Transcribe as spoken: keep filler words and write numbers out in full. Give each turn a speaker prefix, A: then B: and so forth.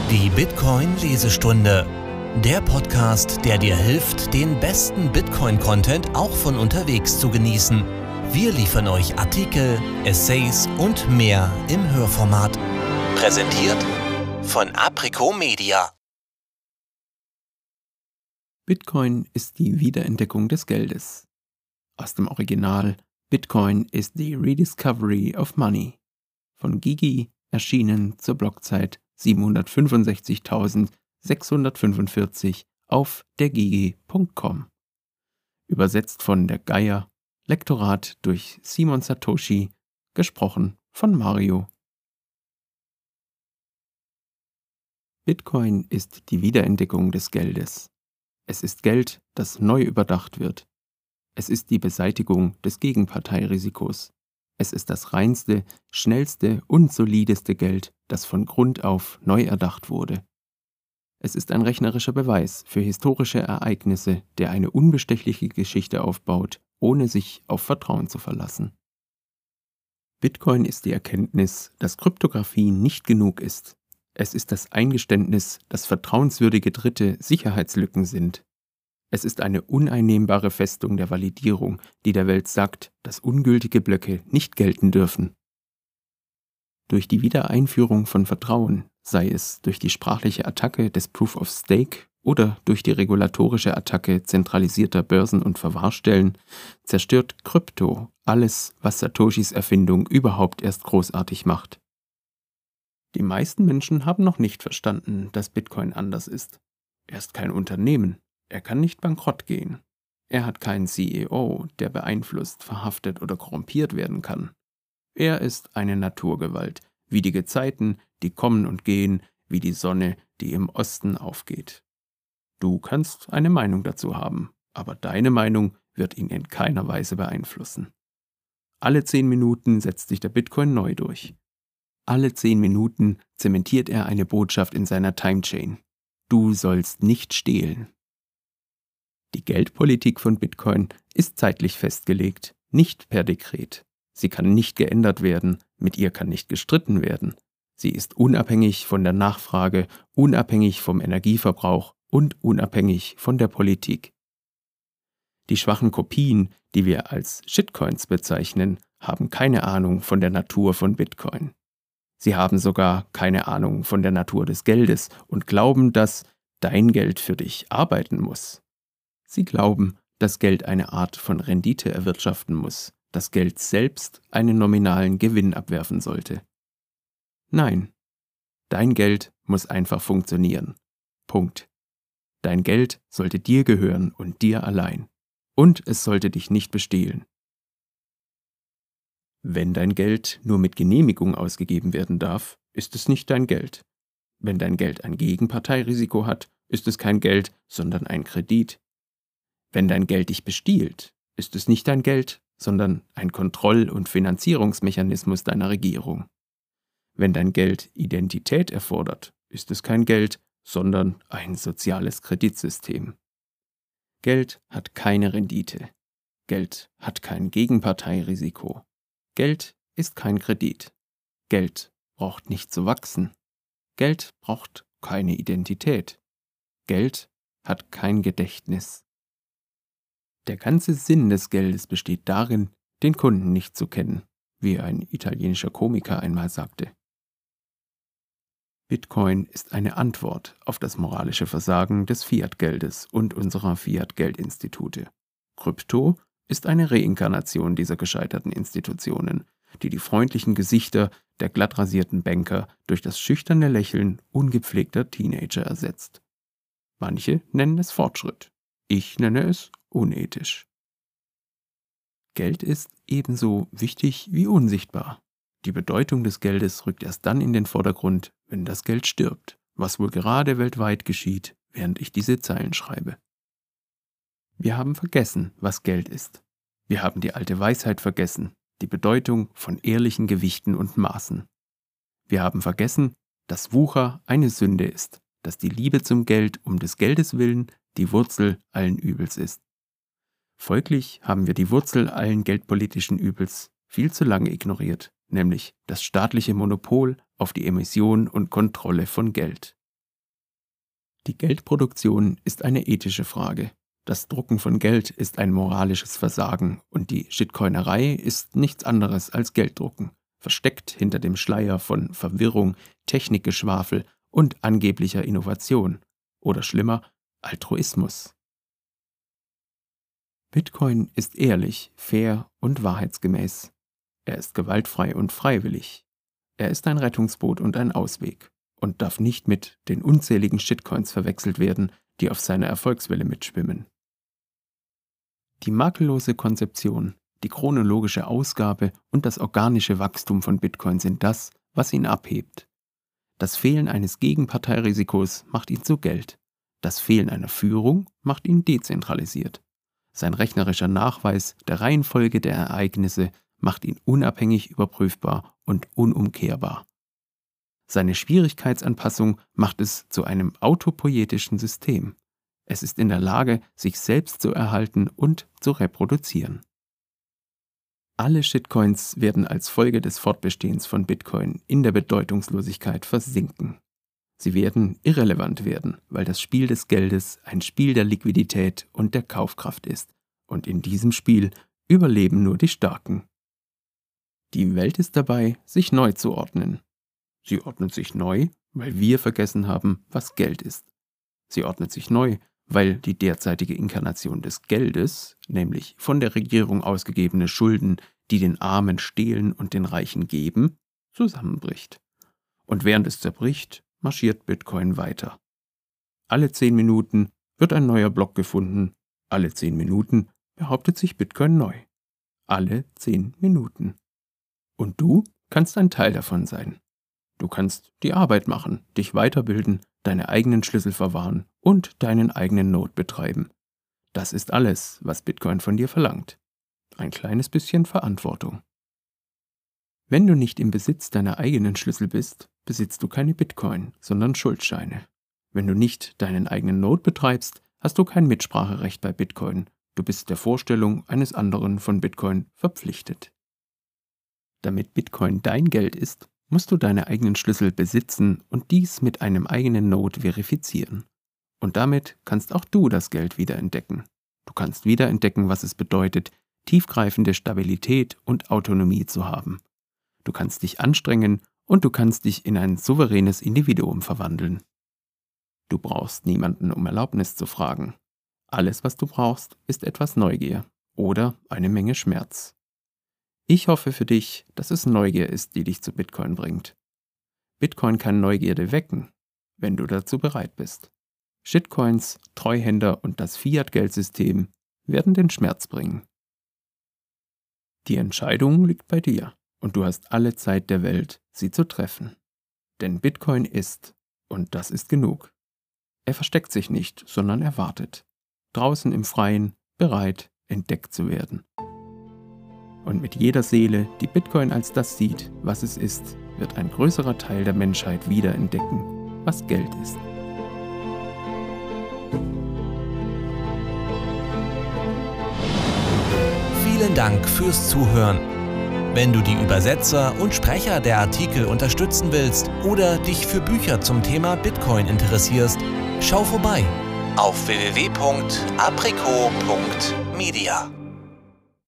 A: Die Bitcoin-Lesestunde. Der Podcast, der dir hilft, den besten Bitcoin-Content auch von unterwegs zu genießen. Wir liefern euch Artikel, Essays und mehr im Hörformat. Präsentiert von Apricot Media.
B: Bitcoin ist die Wiederentdeckung des Geldes. Aus dem Original Bitcoin is the Rediscovery of Money von Gigi, erschienen zur Blockzeit siebenhundertfünfundsechzigtausendsechshundertfünfundvierzig auf der gigi punkt com. Übersetzt von der Geier, Lektorat durch Simon Satoshi, gesprochen von Mario. Bitcoin ist die Wiederentdeckung des Geldes. Es ist Geld, das neu überdacht wird. Es ist die Beseitigung des Gegenparteirisikos. Es ist das reinste, schnellste und solideste Geld, das von Grund auf neu erdacht wurde. Es ist ein rechnerischer Beweis für historische Ereignisse, der eine unbestechliche Geschichte aufbaut, ohne sich auf Vertrauen zu verlassen. Bitcoin ist die Erkenntnis, dass Kryptographie nicht genug ist. Es ist das Eingeständnis, dass vertrauenswürdige Dritte Sicherheitslücken sind. Es ist eine uneinnehmbare Festung der Validierung, die der Welt sagt, dass ungültige Blöcke nicht gelten dürfen. Durch die Wiedereinführung von Vertrauen, sei es durch die sprachliche Attacke des Proof of Stake oder durch die regulatorische Attacke zentralisierter Börsen und Verwahrstellen, zerstört Krypto alles, was Satoshis Erfindung überhaupt erst großartig macht. Die meisten Menschen haben noch nicht verstanden, dass Bitcoin anders ist. Er ist kein Unternehmen. Er kann nicht bankrott gehen. Er hat keinen C E O, der beeinflusst, verhaftet oder korrumpiert werden kann. Er ist eine Naturgewalt, wie die Gezeiten, die kommen und gehen, wie die Sonne, die im Osten aufgeht. Du kannst eine Meinung dazu haben, aber deine Meinung wird ihn in keiner Weise beeinflussen. Alle zehn Minuten setzt sich der Bitcoin neu durch. Alle zehn Minuten zementiert er eine Botschaft in seiner Timechain. Du sollst nicht stehlen. Die Geldpolitik von Bitcoin ist zeitlich festgelegt, nicht per Dekret. Sie kann nicht geändert werden, mit ihr kann nicht gestritten werden. Sie ist unabhängig von der Nachfrage, unabhängig vom Energieverbrauch und unabhängig von der Politik. Die schwachen Kopien, die wir als Shitcoins bezeichnen, haben keine Ahnung von der Natur von Bitcoin. Sie haben sogar keine Ahnung von der Natur des Geldes und glauben, dass dein Geld für dich arbeiten muss. Sie glauben, dass Geld eine Art von Rendite erwirtschaften muss, dass Geld selbst einen nominalen Gewinn abwerfen sollte. Nein, dein Geld muss einfach funktionieren. Punkt. Dein Geld sollte dir gehören und dir allein. Und es sollte dich nicht bestehlen. Wenn dein Geld nur mit Genehmigung ausgegeben werden darf, ist es nicht dein Geld. Wenn dein Geld ein Gegenparteirisiko hat, ist es kein Geld, sondern ein Kredit. Wenn dein Geld dich bestiehlt, ist es nicht dein Geld, sondern ein Kontroll- und Finanzierungsmechanismus deiner Regierung. Wenn dein Geld Identität erfordert, ist es kein Geld, sondern ein soziales Kreditsystem. Geld hat keine Rendite. Geld hat kein Gegenparteirisiko. Geld ist kein Kredit. Geld braucht nicht zu wachsen. Geld braucht keine Identität. Geld hat kein Gedächtnis. Der ganze Sinn des Geldes besteht darin, den Kunden nicht zu kennen, wie ein italienischer Komiker einmal sagte. Bitcoin ist eine Antwort auf das moralische Versagen des Fiat-Geldes und unserer Fiat-Geldinstitute. Krypto ist eine Reinkarnation dieser gescheiterten Institutionen, die die freundlichen Gesichter der glattrasierten Banker durch das schüchterne Lächeln ungepflegter Teenager ersetzt. Manche nennen es Fortschritt. Ich nenne es unethisch. Geld ist ebenso wichtig wie unsichtbar. Die Bedeutung des Geldes rückt erst dann in den Vordergrund, wenn das Geld stirbt, was wohl gerade weltweit geschieht, während ich diese Zeilen schreibe. Wir haben vergessen, was Geld ist. Wir haben die alte Weisheit vergessen, die Bedeutung von ehrlichen Gewichten und Maßen. Wir haben vergessen, dass Wucher eine Sünde ist, dass die Liebe zum Geld um des Geldes willen die Wurzel allen Übels ist. Folglich haben wir die Wurzel allen geldpolitischen Übels viel zu lange ignoriert, nämlich das staatliche Monopol auf die Emission und Kontrolle von Geld. Die Geldproduktion ist eine ethische Frage. Das Drucken von Geld ist ein moralisches Versagen und die Shitcoinerei ist nichts anderes als Gelddrucken, versteckt hinter dem Schleier von Verwirrung, Technikgeschwafel und angeblicher Innovation. Oder schlimmer, Altruismus. Bitcoin ist ehrlich, fair und wahrheitsgemäß. Er ist gewaltfrei und freiwillig. Er ist ein Rettungsboot und ein Ausweg und darf nicht mit den unzähligen Shitcoins verwechselt werden, die auf seiner Erfolgswelle mitschwimmen. Die makellose Konzeption, die chronologische Ausgabe und das organische Wachstum von Bitcoin sind das, was ihn abhebt. Das Fehlen eines Gegenparteirisikos macht ihn zu Geld. Das Fehlen einer Führung macht ihn dezentralisiert. Sein rechnerischer Nachweis der Reihenfolge der Ereignisse macht ihn unabhängig überprüfbar und unumkehrbar. Seine Schwierigkeitsanpassung macht es zu einem autopoietischen System. Es ist in der Lage, sich selbst zu erhalten und zu reproduzieren. Alle Shitcoins werden als Folge des Fortbestehens von Bitcoin in der Bedeutungslosigkeit versinken. Sie werden irrelevant werden, weil das Spiel des Geldes ein Spiel der Liquidität und der Kaufkraft ist. Und in diesem Spiel überleben nur die Starken. Die Welt ist dabei, sich neu zu ordnen. Sie ordnet sich neu, weil wir vergessen haben, was Geld ist. Sie ordnet sich neu, weil die derzeitige Inkarnation des Geldes, nämlich von der Regierung ausgegebene Schulden, die den Armen stehlen und den Reichen geben, zusammenbricht. Und während es zerbricht, marschiert Bitcoin weiter. Alle zehn Minuten wird ein neuer Block gefunden, alle zehn Minuten behauptet sich Bitcoin neu. Alle zehn Minuten. Und du kannst ein Teil davon sein. Du kannst die Arbeit machen, dich weiterbilden, deine eigenen Schlüssel verwahren und deinen eigenen Node betreiben. Das ist alles, was Bitcoin von dir verlangt. Ein kleines bisschen Verantwortung. Wenn du nicht im Besitz deiner eigenen Schlüssel bist, besitzt du keine Bitcoin, sondern Schuldscheine. Wenn du nicht deinen eigenen Node betreibst, hast du kein Mitspracherecht bei Bitcoin. Du bist der Vorstellung eines anderen von Bitcoin verpflichtet. Damit Bitcoin dein Geld ist, musst du deine eigenen Schlüssel besitzen und dies mit einem eigenen Node verifizieren. Und damit kannst auch du das Geld wiederentdecken. Du kannst wiederentdecken, was es bedeutet, tiefgreifende Stabilität und Autonomie zu haben. Du kannst dich anstrengen und du kannst dich in ein souveränes Individuum verwandeln. Du brauchst niemanden, um Erlaubnis zu fragen. Alles, was du brauchst, ist etwas Neugier oder eine Menge Schmerz. Ich hoffe für dich, dass es Neugier ist, die dich zu Bitcoin bringt. Bitcoin kann Neugierde wecken, wenn du dazu bereit bist. Shitcoins, Treuhänder und das Fiat-Geldsystem werden den Schmerz bringen. Die Entscheidung liegt bei dir und du hast alle Zeit der Welt, sie zu treffen. Denn Bitcoin ist, und das ist genug. Er versteckt sich nicht, sondern er wartet. Draußen im Freien, bereit, entdeckt zu werden. Und mit jeder Seele, die Bitcoin als das sieht, was es ist, wird ein größerer Teil der Menschheit wiederentdecken, was Geld ist.
A: Vielen Dank fürs Zuhören. Wenn du die Übersetzer und Sprecher der Artikel unterstützen willst oder dich für Bücher zum Thema Bitcoin interessierst, schau vorbei auf w w w punkt apriko punkt media.